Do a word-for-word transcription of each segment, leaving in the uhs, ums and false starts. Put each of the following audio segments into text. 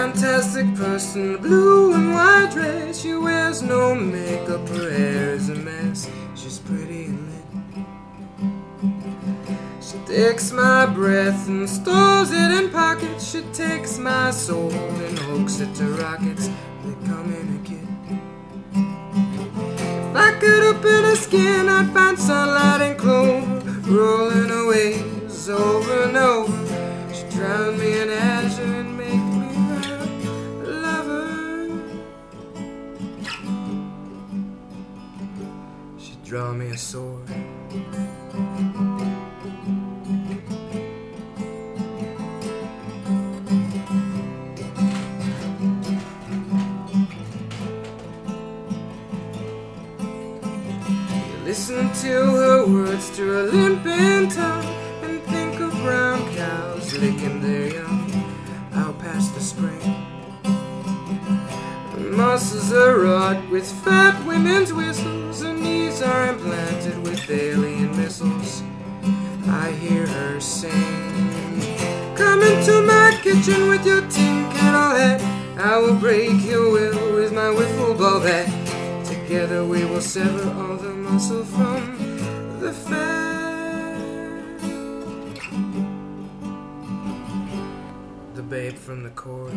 fantastic person, blue and white dress. She wears no makeup, her hair is a mess. She's pretty and lit. She takes my breath and stores it in pockets. She takes my soul and hooks it to rockets. They come in a kit. If I could open her skin, I'd find sunlight and clover rolling away over and over. She drowned me in azure and make me her lover. She'd draw me a sword. Listen to her words through her limping tongue, and think of brown cows licking their young out past the spring. Her muscles are wrought with fat women's whistles, her knees are implanted with alien missiles. I hear her sing, come into my kitchen with your tin kettle hat. I will break your will with my wiffle ball bat. Together we will sever all the muscle from the fat. The babe from the cord.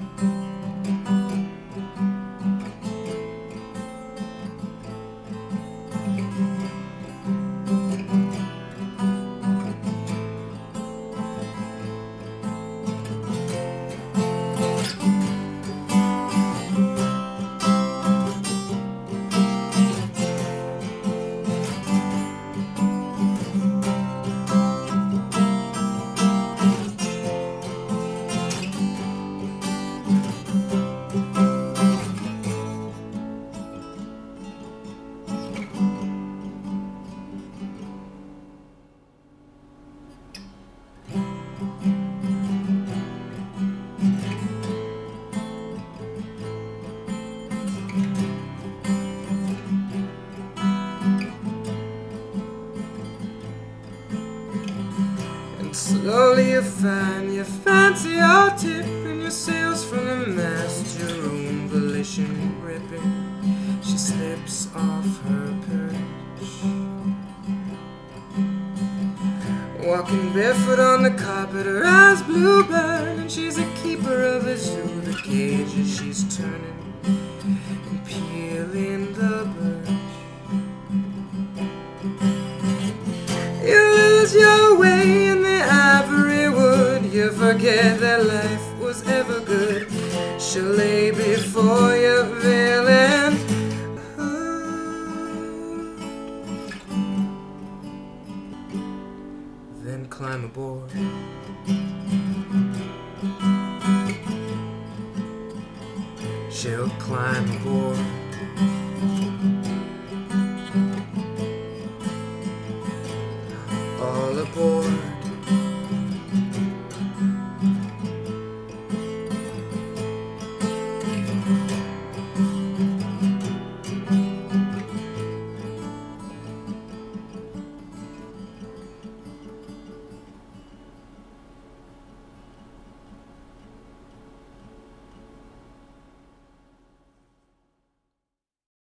Slowly you find your fancy your tip, and your sails from the mast, your own volition ripping. She slips off her perch, walking barefoot on the carpet, her eyes blue burn, and she's a keeper of a zoo. The cages she's turning and peeling the birch. You lose your way in the ivory wood. You forget that life was ever good. She'll lay before your villain hood, then climb aboard. She'll climb aboard. All aboard.